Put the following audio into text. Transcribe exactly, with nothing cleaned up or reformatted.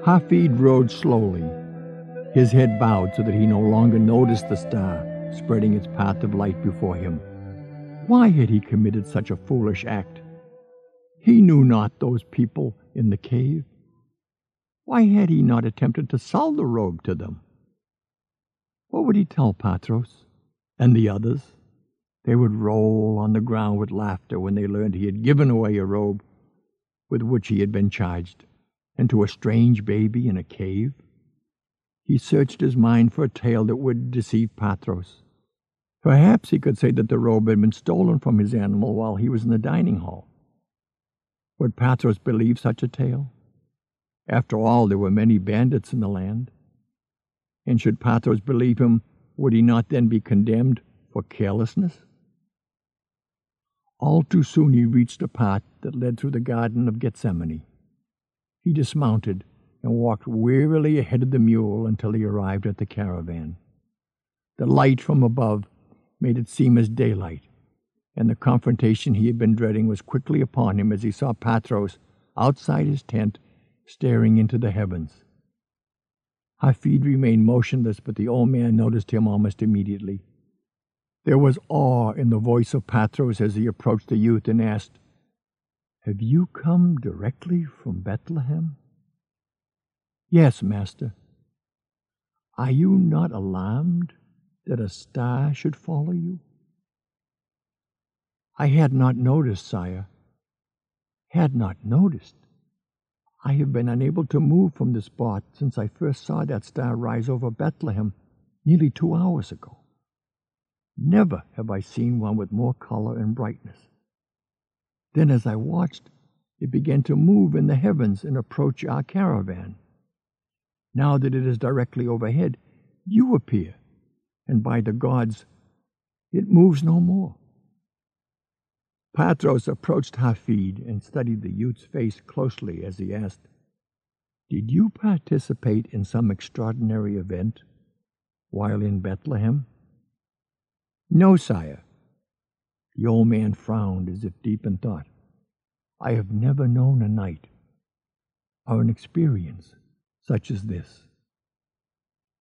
Hafid rode slowly, his head bowed so that he no longer noticed the star spreading its path of light before him. Why had he committed such a foolish act? He knew not those people in the cave. Why had he not attempted to sell the robe to them? What would he tell Patros and the others? They would roll on the ground with laughter when they learned he had given away a robe with which he had been charged, and to a strange baby in a cave. He searched his mind for a tale that would deceive Patros. Perhaps he could say that the robe had been stolen from his animal while he was in the dining hall. Would Patros believe such a tale? After all, there were many bandits in the land. And should Patros believe him, would he not then be condemned for carelessness? All too soon he reached a path that led through the Garden of Gethsemane. He dismounted and walked wearily ahead of the mule until he arrived at the caravan. The light from above made it seem as daylight, and the confrontation he had been dreading was quickly upon him as he saw Patros outside his tent staring into the heavens. Hafid remained motionless, but the old man noticed him almost immediately. There was awe in the voice of Patros as he approached the youth and asked, "Have you come directly from Bethlehem?" "Yes, master." "Are you not alarmed that a star should follow you?" "I had not noticed, sire." "Had not noticed? I have been unable to move from this spot since I first saw that star rise over Bethlehem nearly two hours ago. Never have I seen one with more color and brightness. Then as I watched, it began to move in the heavens and approach our caravan. Now that it is directly overhead, you appear, and by the gods, it moves no more." Patros approached Hafid and studied the youth's face closely as he asked, "Did you participate in some extraordinary event while in Bethlehem?" "No, sire." The old man frowned as if deep in thought. "I have never known a night or an experience such as this."